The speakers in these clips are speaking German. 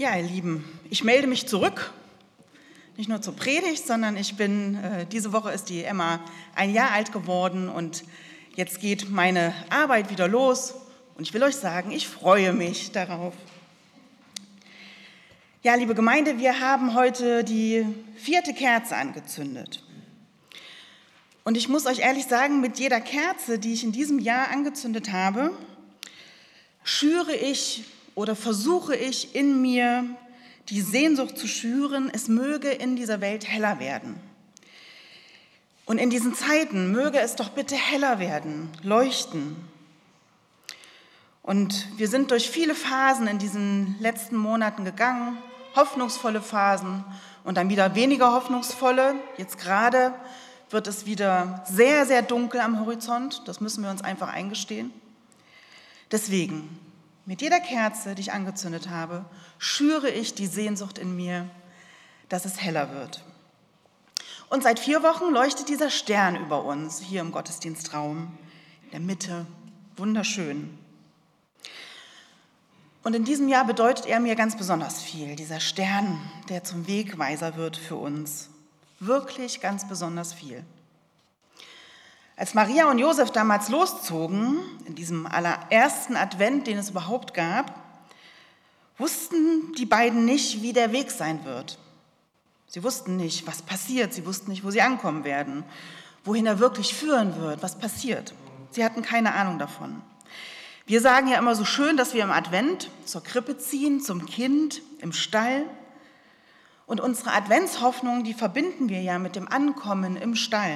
Ja, ihr Lieben, ich melde mich zurück, nicht nur zur Predigt, sondern diese Woche ist die Emma 1 Jahr alt geworden und jetzt geht meine Arbeit wieder los und ich will euch sagen, ich freue mich darauf. Ja, liebe Gemeinde, wir haben heute die 4. Kerze angezündet. Und ich muss euch ehrlich sagen, mit jeder Kerze, die ich in diesem Jahr angezündet habe, schüre ich oder versuche ich in mir die Sehnsucht zu schüren, es möge in dieser Welt heller werden. Und in diesen Zeiten möge es doch bitte heller werden, leuchten. Und wir sind durch viele Phasen in diesen letzten Monaten gegangen, hoffnungsvolle Phasen und dann wieder weniger hoffnungsvolle. Jetzt gerade wird es wieder sehr, sehr dunkel am Horizont, das müssen wir uns einfach eingestehen. Deswegen, mit jeder Kerze, die ich angezündet habe, schüre ich die Sehnsucht in mir, dass es heller wird. Und seit 4 Wochen leuchtet dieser Stern über uns, hier im Gottesdienstraum, in der Mitte, wunderschön. Und in diesem Jahr bedeutet er mir ganz besonders viel, dieser Stern, der zum Wegweiser wird für uns. Wirklich ganz besonders viel. Als Maria und Josef damals loszogen, in diesem allerersten Advent, den es überhaupt gab, wussten die beiden nicht, wie der Weg sein wird. Sie wussten nicht, was passiert, sie wussten nicht, wo sie ankommen werden, wohin er wirklich führen wird, was passiert. Sie hatten keine Ahnung davon. Wir sagen ja immer so schön, dass wir im Advent zur Krippe ziehen, zum Kind, im Stall. Und unsere Adventshoffnung, die verbinden wir ja mit dem Ankommen im Stall.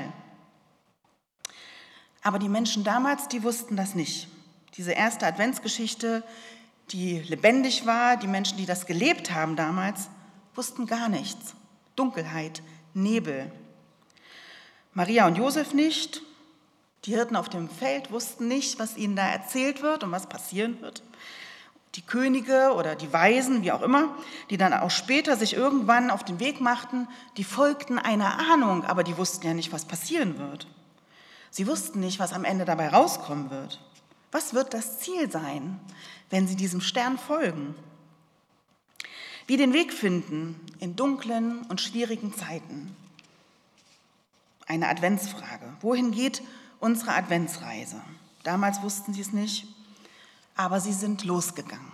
Aber die Menschen damals, die wussten das nicht. Diese erste Adventsgeschichte, die lebendig war, die Menschen, die das gelebt haben damals, wussten gar nichts. Dunkelheit, Nebel. Maria und Josef nicht. Die Hirten auf dem Feld wussten nicht, was ihnen da erzählt wird und was passieren wird. Die Könige oder die Weisen, wie auch immer, die dann auch später sich irgendwann auf den Weg machten, die folgten einer Ahnung, aber die wussten ja nicht, was passieren wird. Sie wussten nicht, was am Ende dabei rauskommen wird. Was wird das Ziel sein, wenn sie diesem Stern folgen? Wie den Weg finden in dunklen und schwierigen Zeiten? Eine Adventsfrage. Wohin geht unsere Adventsreise? Damals wussten sie es nicht, aber sie sind losgegangen.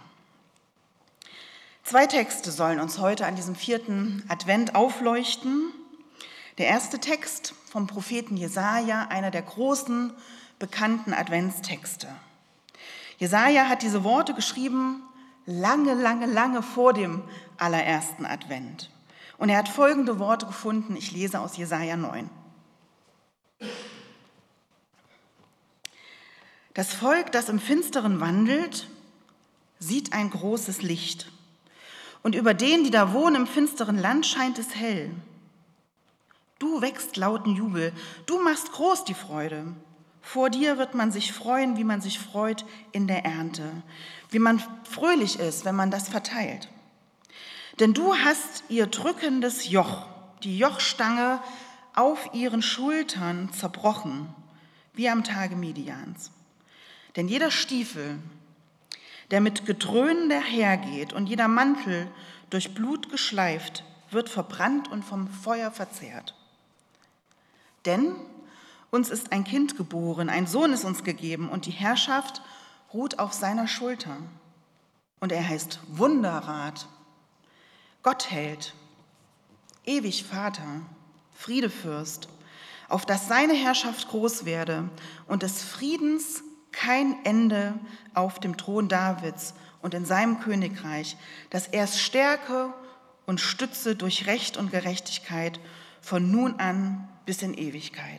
2 Texte sollen uns heute an diesem 4. Advent aufleuchten. Der erste Text vom Propheten Jesaja, einer der großen, bekannten Adventstexte. Jesaja hat diese Worte geschrieben, lange, lange, lange vor dem allerersten Advent. Und er hat folgende Worte gefunden, ich lese aus Jesaja 9. Das Volk, das im Finsteren wandelt, sieht ein großes Licht. Und über denen, die da wohnen im finsteren Land, scheint es hell. Du wächst lauten Jubel, du machst groß die Freude. Vor dir wird man sich freuen, wie man sich freut in der Ernte, wie man fröhlich ist, wenn man das verteilt. Denn du hast ihr drückendes Joch, die Jochstange auf ihren Schultern zerbrochen, wie am Tage Midians. Denn jeder Stiefel, der mit Gedröhnen dahergeht und jeder Mantel durch Blut geschleift, wird verbrannt und vom Feuer verzehrt. Denn uns ist ein Kind geboren, ein Sohn ist uns gegeben und die Herrschaft ruht auf seiner Schulter. Und er heißt Wunderrat, Gottheld, ewig Vater, Friedefürst, auf dass seine Herrschaft groß werde und des Friedens kein Ende auf dem Thron Davids und in seinem Königreich, dass er es stärke und stütze durch Recht und Gerechtigkeit von nun an bis in Ewigkeit.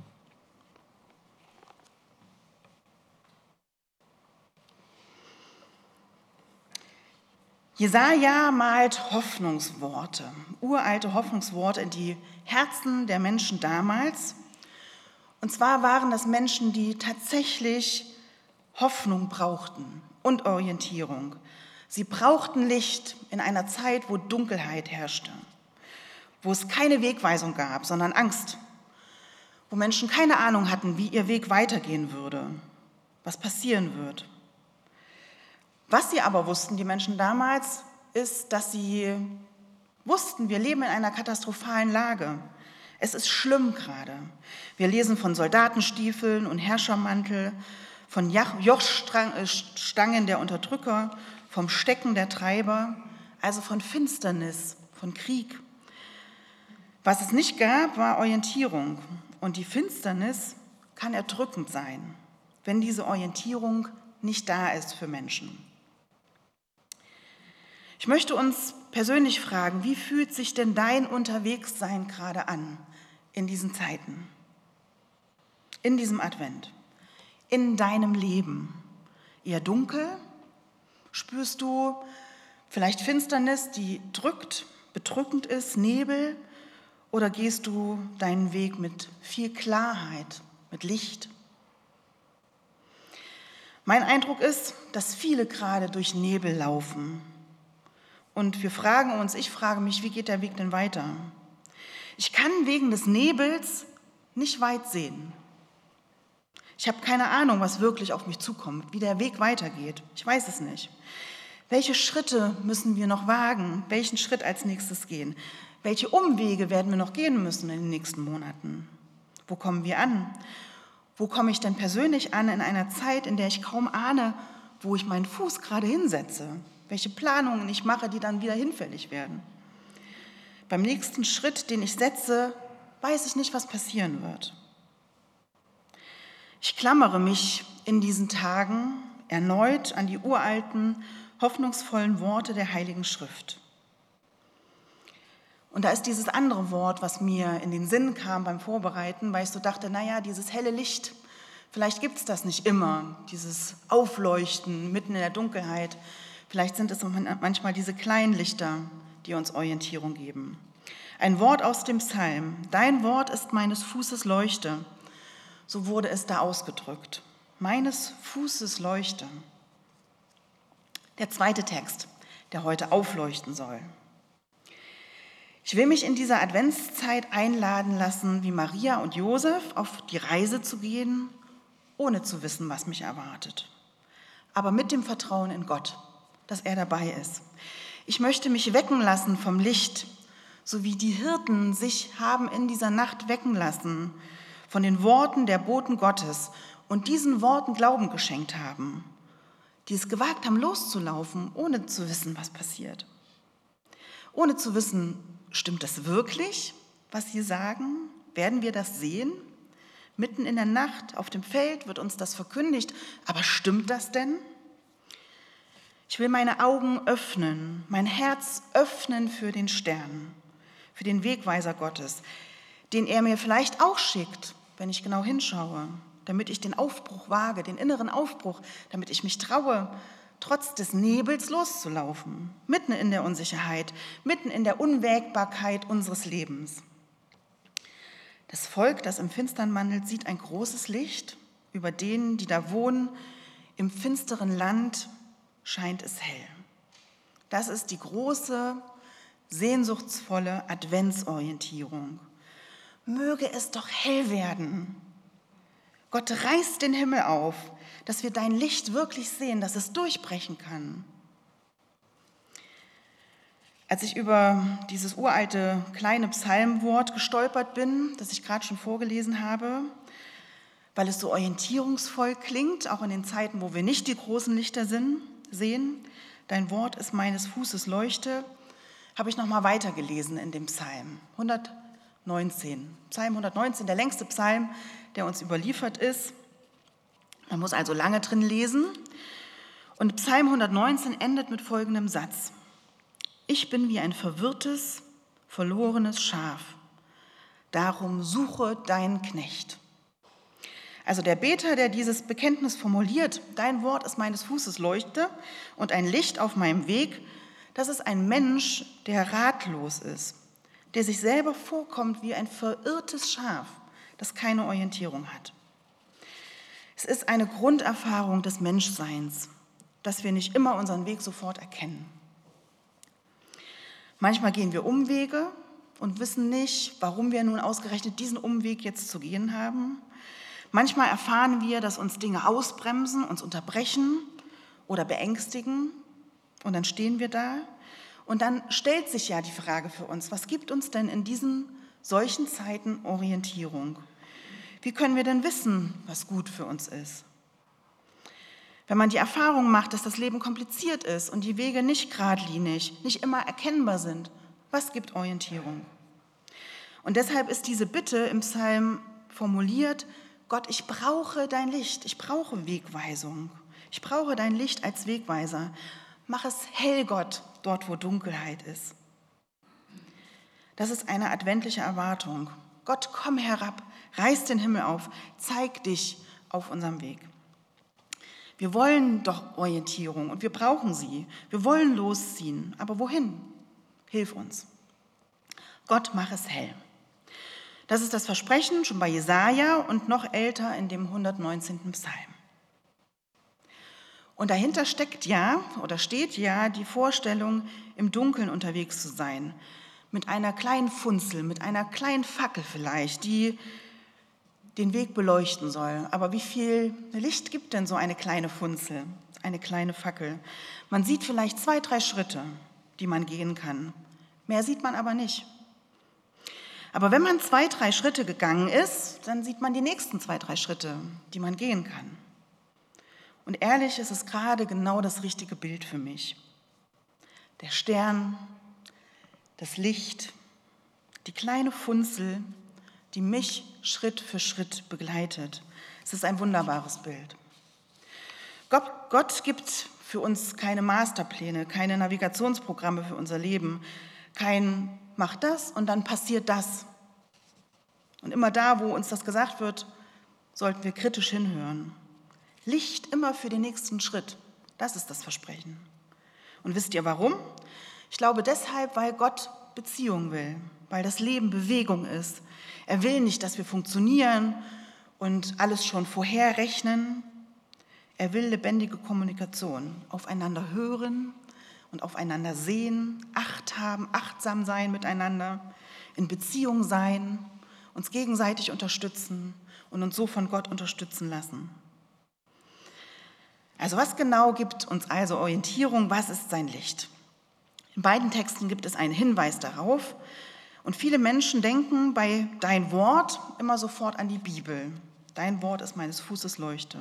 Jesaja malt Hoffnungsworte, uralte Hoffnungsworte in die Herzen der Menschen damals. Und zwar waren das Menschen, die tatsächlich Hoffnung brauchten und Orientierung. Sie brauchten Licht in einer Zeit, wo Dunkelheit herrschte, wo es keine Wegweisung gab, sondern Angst, wo Menschen keine Ahnung hatten, wie ihr Weg weitergehen würde, was passieren wird. Was sie aber wussten, die Menschen damals, ist, dass sie wussten, wir leben in einer katastrophalen Lage. Es ist schlimm gerade. Wir lesen von Soldatenstiefeln und Herrschermantel, von Jochstangen der Unterdrücker, vom Stecken der Treiber, also von Finsternis, von Krieg. Was es nicht gab, war Orientierung. Und die Finsternis kann erdrückend sein, wenn diese Orientierung nicht da ist für Menschen. Ich möchte uns persönlich fragen, wie fühlt sich denn dein Unterwegssein gerade an in diesen Zeiten, in diesem Advent, in deinem Leben? Eher dunkel? Spürst du vielleicht Finsternis, die drückt, bedrückend ist, Nebel? Oder gehst du deinen Weg mit viel Klarheit, mit Licht? Mein Eindruck ist, dass viele gerade durch Nebel laufen. Und wir fragen uns, ich frage mich, wie geht der Weg denn weiter? Ich kann wegen des Nebels nicht weit sehen. Ich habe keine Ahnung, was wirklich auf mich zukommt, wie der Weg weitergeht. Ich weiß es nicht. Welche Schritte müssen wir noch wagen? Welchen Schritt als nächstes gehen? Welche Umwege werden wir noch gehen müssen in den nächsten Monaten? Wo kommen wir an? Wo komme ich denn persönlich an in einer Zeit, in der ich kaum ahne, wo ich meinen Fuß gerade hinsetze? Welche Planungen ich mache, die dann wieder hinfällig werden? Beim nächsten Schritt, den ich setze, weiß ich nicht, was passieren wird. Ich klammere mich in diesen Tagen erneut an die uralten, hoffnungsvollen Worte der Heiligen Schrift. Und da ist dieses andere Wort, was mir in den Sinn kam beim Vorbereiten, weil ich so dachte, naja, dieses helle Licht, vielleicht gibt es das nicht immer, dieses Aufleuchten mitten in der Dunkelheit. Vielleicht sind es manchmal diese kleinen Lichter, die uns Orientierung geben. Ein Wort aus dem Psalm: Dein Wort ist meines Fußes Leuchte. So wurde es da ausgedrückt. Meines Fußes Leuchte. Der zweite Text, der heute aufleuchten soll. Ich will mich in dieser Adventszeit einladen lassen, wie Maria und Josef, auf die Reise zu gehen, ohne zu wissen, was mich erwartet. Aber mit dem Vertrauen in Gott, dass er dabei ist. Ich möchte mich wecken lassen vom Licht, so wie die Hirten sich haben in dieser Nacht wecken lassen von den Worten der Boten Gottes und diesen Worten Glauben geschenkt haben, die es gewagt haben, loszulaufen, ohne zu wissen, was passiert. Ohne zu wissen, stimmt das wirklich, was sie sagen? Werden wir das sehen? Mitten in der Nacht auf dem Feld wird uns das verkündigt, aber stimmt das denn? Ich will meine Augen öffnen, mein Herz öffnen für den Stern, für den Wegweiser Gottes, den er mir vielleicht auch schickt, wenn ich genau hinschaue, damit ich den Aufbruch wage, den inneren Aufbruch, damit ich mich traue, trotz des Nebels loszulaufen, mitten in der Unsicherheit, mitten in der Unwägbarkeit unseres Lebens. Das Volk, das im Finstern wandelt, sieht ein großes Licht. Über denen, die da wohnen, im finsteren Land scheint es hell. Das ist die große, sehnsuchtsvolle Adventsorientierung. Möge es doch hell werden. Gott reißt den Himmel auf, dass wir dein Licht wirklich sehen, dass es durchbrechen kann. Als ich über dieses uralte kleine Psalmwort gestolpert bin, das ich gerade schon vorgelesen habe, weil es so orientierungsvoll klingt, auch in den Zeiten, wo wir nicht die großen Lichter sehen, dein Wort ist meines Fußes Leuchte, habe ich nochmal weitergelesen in dem Psalm 119. Psalm 119, der längste Psalm, der uns überliefert ist. Man muss also lange drin lesen. Und Psalm 119 endet mit folgendem Satz: Ich bin wie ein verwirrtes, verlorenes Schaf. Darum suche deinen Knecht. Also der Beter, der dieses Bekenntnis formuliert, dein Wort ist meines Fußes Leuchte und ein Licht auf meinem Weg, das ist ein Mensch, der ratlos ist, der sich selber vorkommt wie ein verirrtes Schaf, das keine Orientierung hat. Es ist eine Grunderfahrung des Menschseins, dass wir nicht immer unseren Weg sofort erkennen. Manchmal gehen wir Umwege und wissen nicht, warum wir nun ausgerechnet diesen Umweg jetzt zu gehen haben. Manchmal erfahren wir, dass uns Dinge ausbremsen, uns unterbrechen oder beängstigen und dann stehen wir da Und dann stellt sich ja die Frage für uns, was gibt uns denn in diesen solchen Zeiten Orientierung? Wie können wir denn wissen, was gut für uns ist? Wenn man die Erfahrung macht, dass das Leben kompliziert ist und die Wege nicht geradlinig, nicht immer erkennbar sind, was gibt Orientierung? Und deshalb ist diese Bitte im Psalm formuliert: Gott, ich brauche dein Licht, ich brauche Wegweisung, ich brauche dein Licht als Wegweiser. Mach es hell, Gott, dort wo Dunkelheit ist. Das ist eine adventliche Erwartung. Gott, komm herab, reiß den Himmel auf, zeig dich auf unserem Weg. Wir wollen doch Orientierung und wir brauchen sie. Wir wollen losziehen, aber wohin? Hilf uns. Gott, mach es hell. Das ist das Versprechen schon bei Jesaja und noch älter in dem 119. Psalm. Und dahinter steht ja die Vorstellung, im Dunkeln unterwegs zu sein, mit einer kleinen Funzel, mit einer kleinen Fackel vielleicht, die den Weg beleuchten soll. Aber wie viel Licht gibt denn so eine kleine Funzel, eine kleine Fackel? Man sieht vielleicht 2, 3 Schritte, die man gehen kann. Mehr sieht man aber nicht. Aber wenn man 2, 3 Schritte gegangen ist, dann sieht man die nächsten 2, 3 Schritte, die man gehen kann. Und ehrlich, es ist gerade genau das richtige Bild für mich. Der Stern, das Licht, die kleine Funzel, die mich Schritt für Schritt begleitet. Es ist ein wunderbares Bild. Gott gibt für uns keine Masterpläne, keine Navigationsprogramme für unser Leben, kein mach das und dann passiert das. Und immer da, wo uns das gesagt wird, sollten wir kritisch hinhören. Licht immer für den nächsten Schritt, das ist das Versprechen. Und wisst ihr warum? Ich glaube deshalb, weil Gott Beziehung will, weil das Leben Bewegung ist. Er will nicht, dass wir funktionieren und alles schon vorherrechnen. Er will lebendige Kommunikation, aufeinander hören und aufeinander sehen, Acht haben, achtsam sein miteinander, in Beziehung sein, uns gegenseitig unterstützen und uns so von Gott unterstützen lassen. Also was genau gibt uns also Orientierung? Was ist sein Licht? In beiden Texten gibt es einen Hinweis darauf. Und viele Menschen denken bei Dein Wort immer sofort an die Bibel. Dein Wort ist meines Fußes Leuchte.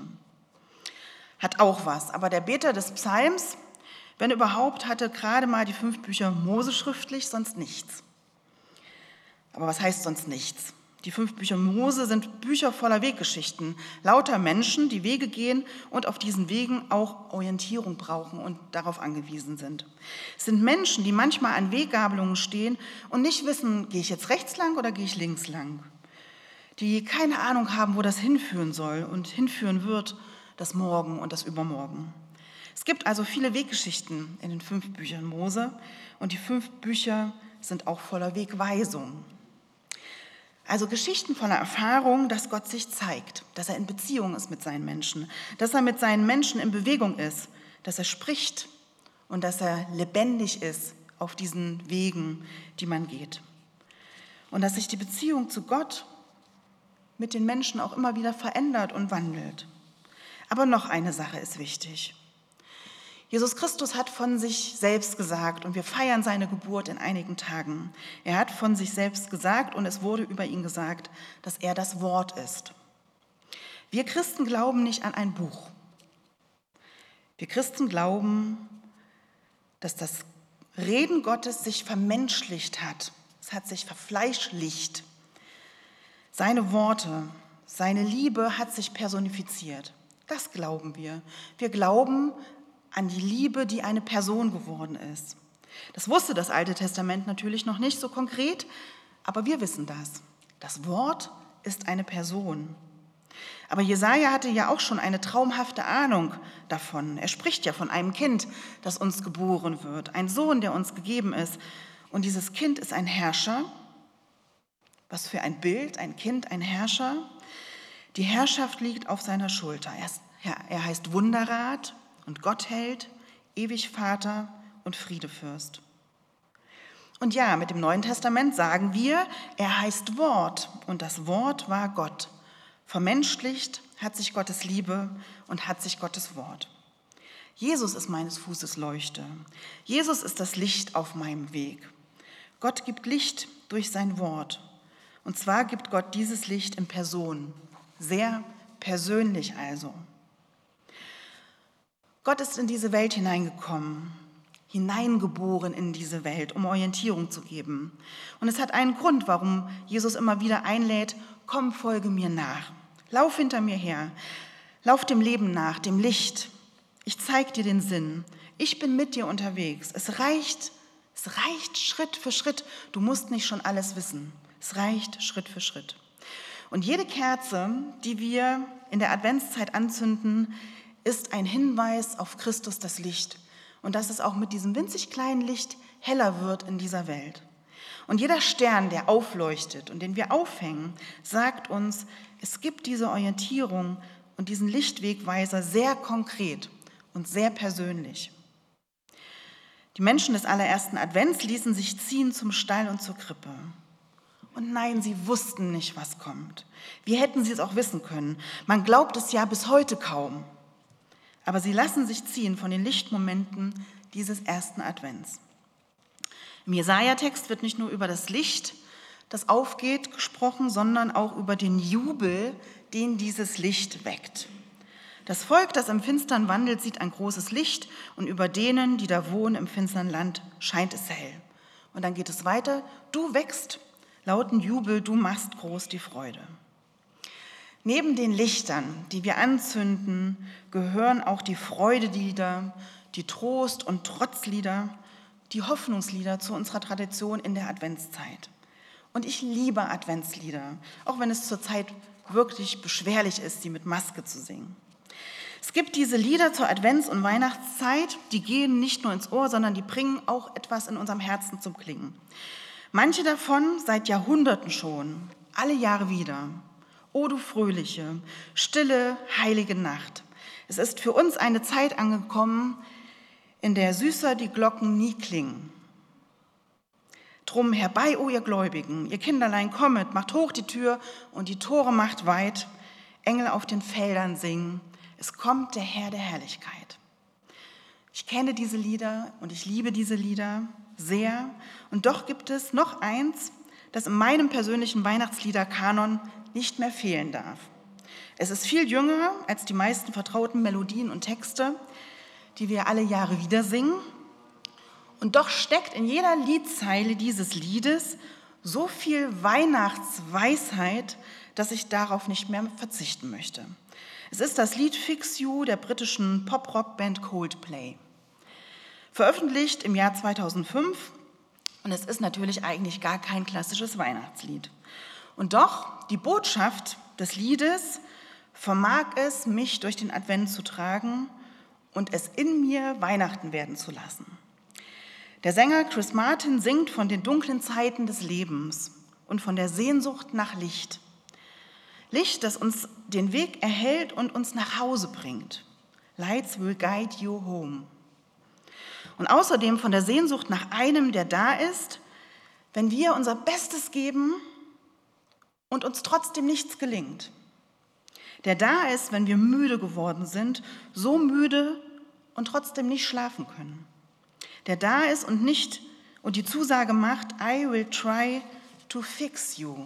Hat auch was. Aber der Beter des Psalms, wenn überhaupt, hatte gerade mal die 5 Bücher Mose schriftlich, sonst nichts. Aber was heißt sonst nichts? Die 5 Bücher Mose sind Bücher voller Weggeschichten, lauter Menschen, die Wege gehen und auf diesen Wegen auch Orientierung brauchen und darauf angewiesen sind. Es sind Menschen, die manchmal an Weggabelungen stehen und nicht wissen, gehe ich jetzt rechts lang oder gehe ich links lang? Die keine Ahnung haben, wo das hinführen soll und hinführen wird, das Morgen und das Übermorgen. Es gibt also viele Weggeschichten in den 5 Büchern Mose und die 5 Bücher sind auch voller Wegweisung. Also Geschichten voller Erfahrung, dass Gott sich zeigt, dass er in Beziehung ist mit seinen Menschen, dass er mit seinen Menschen in Bewegung ist, dass er spricht und dass er lebendig ist auf diesen Wegen, die man geht. Und dass sich die Beziehung zu Gott mit den Menschen auch immer wieder verändert und wandelt. Aber noch eine Sache ist wichtig. Jesus Christus hat von sich selbst gesagt, und wir feiern seine Geburt in einigen Tagen. Er hat von sich selbst gesagt und es wurde über ihn gesagt, dass er das Wort ist. Wir Christen glauben nicht an ein Buch. Wir Christen glauben, dass das Reden Gottes sich vermenschlicht hat. Es hat sich verfleischlicht. Seine Worte, seine Liebe hat sich personifiziert. Das glauben wir. Wir glauben an die Liebe, die eine Person geworden ist. Das wusste das Alte Testament natürlich noch nicht so konkret, aber wir wissen das. Das Wort ist eine Person. Aber Jesaja hatte ja auch schon eine traumhafte Ahnung davon. Er spricht ja von einem Kind, das uns geboren wird, ein Sohn, der uns gegeben ist. Und dieses Kind ist ein Herrscher. Was für ein Bild, ein Kind, ein Herrscher. Die Herrschaft liegt auf seiner Schulter. Er heißt Wunderrat und Gottheld, ewig Vater und Friedefürst. Und ja, mit dem Neuen Testament sagen wir, er heißt Wort und das Wort war Gott. Vermenschlicht hat sich Gottes Liebe und hat sich Gottes Wort. Jesus ist meines Fußes Leuchte. Jesus ist das Licht auf meinem Weg. Gott gibt Licht durch sein Wort. Und zwar gibt Gott dieses Licht in Person. Sehr persönlich also. Gott ist in diese Welt hineingekommen, hineingeboren in diese Welt, um Orientierung zu geben. Und es hat einen Grund, warum Jesus immer wieder einlädt, komm, folge mir nach. Lauf hinter mir her. Lauf dem Leben nach, dem Licht. Ich zeige dir den Sinn. Ich bin mit dir unterwegs. Es reicht Schritt für Schritt. Du musst nicht schon alles wissen. Es reicht Schritt für Schritt. Und jede Kerze, die wir in der Adventszeit anzünden, ist ein Hinweis auf Christus, das Licht. Und dass es auch mit diesem winzig kleinen Licht heller wird in dieser Welt. Und jeder Stern, der aufleuchtet und den wir aufhängen, sagt uns, es gibt diese Orientierung und diesen Lichtwegweiser sehr konkret und sehr persönlich. Die Menschen des allerersten Advents ließen sich ziehen zum Stall und zur Krippe. Und nein, sie wussten nicht, was kommt. Wie hätten sie es auch wissen können? Man glaubt es ja bis heute kaum. Aber sie lassen sich ziehen von den Lichtmomenten dieses ersten Advents. Im Jesaja-Text wird nicht nur über das Licht, das aufgeht, gesprochen, sondern auch über den Jubel, den dieses Licht weckt. Das Volk, das im Finstern wandelt, sieht ein großes Licht und über denen, die da wohnen im finstern Land, scheint es hell. Und dann geht es weiter, du wächst, lauten Jubel, du machst groß die Freude. Neben den Lichtern, die wir anzünden, gehören auch die Freudelieder, die Trost- und Trotzlieder, die Hoffnungslieder zu unserer Tradition in der Adventszeit. Und ich liebe Adventslieder, auch wenn es zurzeit wirklich beschwerlich ist, sie mit Maske zu singen. Es gibt diese Lieder zur Advents- und Weihnachtszeit, die gehen nicht nur ins Ohr, sondern die bringen auch etwas in unserem Herzen zum Klingen. Manche davon seit Jahrhunderten schon, alle Jahre wieder. O du fröhliche, stille, heilige Nacht. Es ist für uns eine Zeit angekommen, in der süßer die Glocken nie klingen. Drum herbei, o ihr Gläubigen, ihr Kinderlein, kommet, macht hoch die Tür und die Tore macht weit. Engel auf den Feldern singen, es kommt der Herr der Herrlichkeit. Ich kenne diese Lieder und ich liebe diese Lieder sehr. Und doch gibt es noch eins, das in meinem persönlichen Weihnachtsliederkanon nicht mehr fehlen darf. Es ist viel jünger als die meisten vertrauten Melodien und Texte, die wir alle Jahre wieder singen. Und doch steckt in jeder Liedzeile dieses Liedes so viel Weihnachtsweisheit, dass ich darauf nicht mehr verzichten möchte. Es ist das Lied Fix You der britischen Pop-Rock-Band Coldplay. Veröffentlicht im Jahr 2005 und es ist natürlich eigentlich gar kein klassisches Weihnachtslied. Und doch, die Botschaft des Liedes vermag es, mich durch den Advent zu tragen und es in mir Weihnachten werden zu lassen. Der Sänger Chris Martin singt von den dunklen Zeiten des Lebens und von der Sehnsucht nach Licht. Licht, das uns den Weg erhellt und uns nach Hause bringt. Lights will guide you home. Und außerdem von der Sehnsucht nach einem, der da ist, wenn wir unser Bestes geben und uns trotzdem nichts gelingt. Der da ist, wenn wir müde geworden sind, so müde und trotzdem nicht schlafen können. Der da ist und die Zusage macht, I will try to fix you.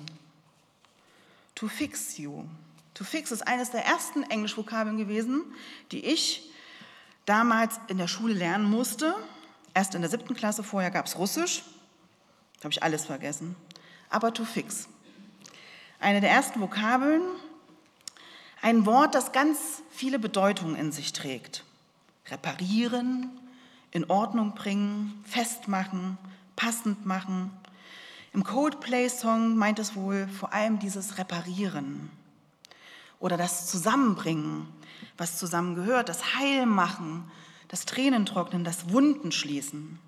To fix you. To fix ist eines der ersten Englischvokabeln gewesen, die ich damals in der Schule lernen musste. Erst in der 7. Klasse, vorher gab es Russisch. Da habe ich alles vergessen. Aber to fix. Eine der ersten Vokabeln, ein Wort, das ganz viele Bedeutungen in sich trägt. Reparieren, in Ordnung bringen, festmachen, passend machen. Im Coldplay-Song meint es wohl vor allem dieses Reparieren oder das Zusammenbringen, was zusammengehört, das Heilmachen, das Tränentrocknen, das Wunden schließen.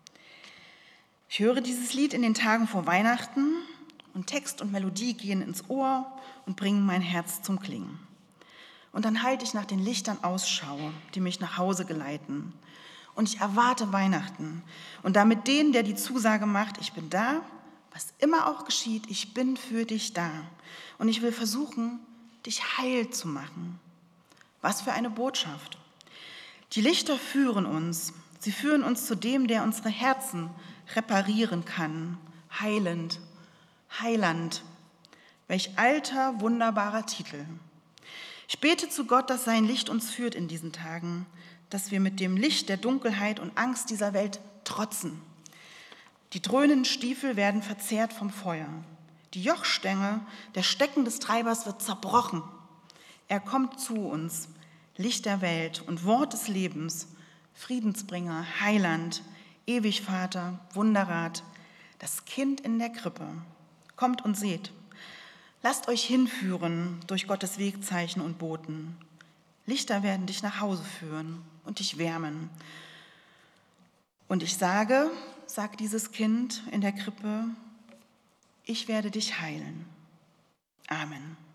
Ich höre dieses Lied in den Tagen vor Weihnachten und Text und Melodie gehen ins Ohr und bringen mein Herz zum Klingen. Und dann halte ich nach den Lichtern Ausschau, die mich nach Hause geleiten. Und ich erwarte Weihnachten und damit den, der die Zusage macht, ich bin da, was immer auch geschieht, ich bin für dich da. Und ich will versuchen, dich heil zu machen. Was für eine Botschaft. Die Lichter führen uns. Sie führen uns zu dem, der unsere Herzen reparieren kann. Heilend, Heiland. Welch alter, wunderbarer Titel. Ich bete zu Gott, dass sein Licht uns führt in diesen Tagen, dass wir mit dem Licht der Dunkelheit und Angst dieser Welt trotzen. Die dröhnenden Stiefel werden verzehrt vom Feuer. Die Jochstänge, der Stecken des Treibers wird zerbrochen. Er kommt zu uns, Licht der Welt und Wort des Lebens, Friedensbringer, Heiland, Ewigvater, Wunderrat, das Kind in der Krippe. Kommt und seht. Lasst euch hinführen durch Gottes Wegzeichen und Boten. Lichter werden dich nach Hause führen und dich wärmen. Und ich sage, sagt dieses Kind in der Krippe, ich werde dich heilen. Amen.